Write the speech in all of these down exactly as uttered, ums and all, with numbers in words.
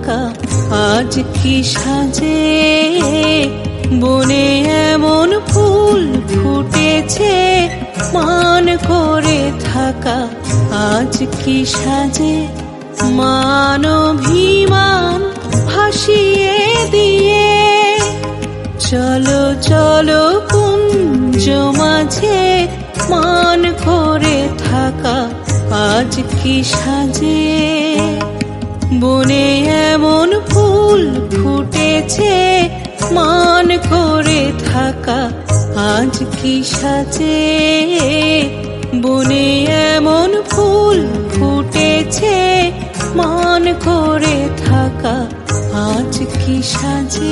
থাকা আজ কি সাজে। বনে এমন ফুল ফুটেছে মান করে থাকা আজ কি সাজে। মান অভিমান ভাসিয়ে দিয়ে চলো চলো কুঞ্জ মাঝে মান করে থাকা আজ কি সাজে। বনে এমন ফুল ফুটেছে মান করে থাকা আজ কি সাজে। বনে এমন ফুল ফুটেছে মান করে থাকা আজ কি সাজে।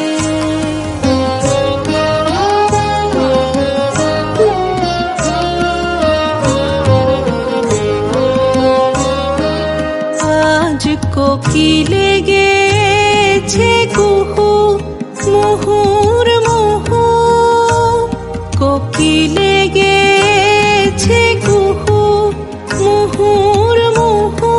আজ কোকিলে গেছে কুহু মুহুর মুহু। কোকিলে গেছে কুহু মুহুর মুহু।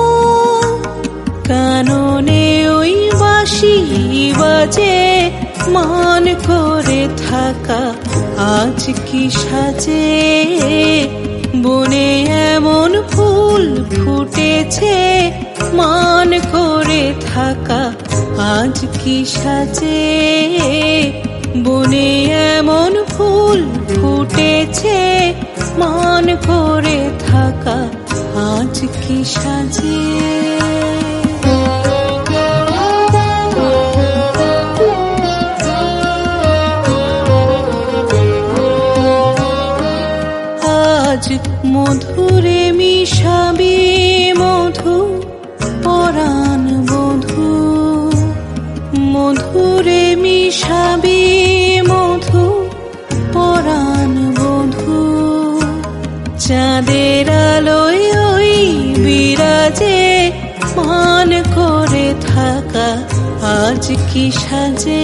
কাননে ওই বাঁশি বাজে মান করে থাকা আজ কি সাজে। বনে এমন ফুল ফুটেছে মান করে থাকা আজ কি সাজে। বনে এমন ফুল ফুটেছে মান করে থাকা আজ কি সাজে। আজ মধুরে মিশাবি মধু পরাণ বধূ। মধুরে মিশাবি মধু পরাণ বধূ। চাঁদের আলোয় ওই বিরাজে মান করে থাকা আজ কি সাজে।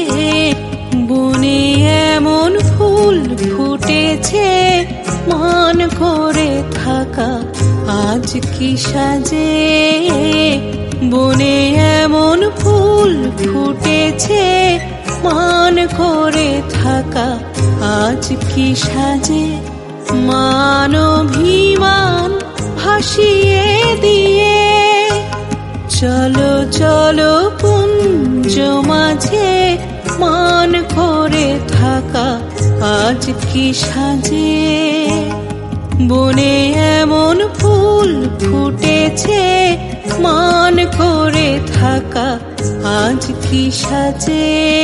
বনে এমন ফুল ফুটেছে মান করে থাকা আজ কি সাজে। বনে এমন ফুল ফুটেছে মান করে থাকা আজ কি সাজে। মান অভিমান ভাসিয়ে দিয়ে চলো চলো কুঞ্জ মাঝে মান করে থাকা আজ কি সাজে। বনে এমন ফুল ফুটেছে মান করে থাকা আজ কি সাজে।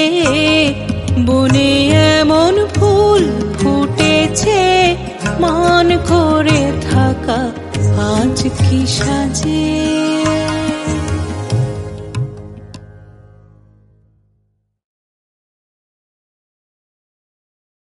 বনে এমন ফুল ফুটেছে মান করে থাকা আজ কি সাজে।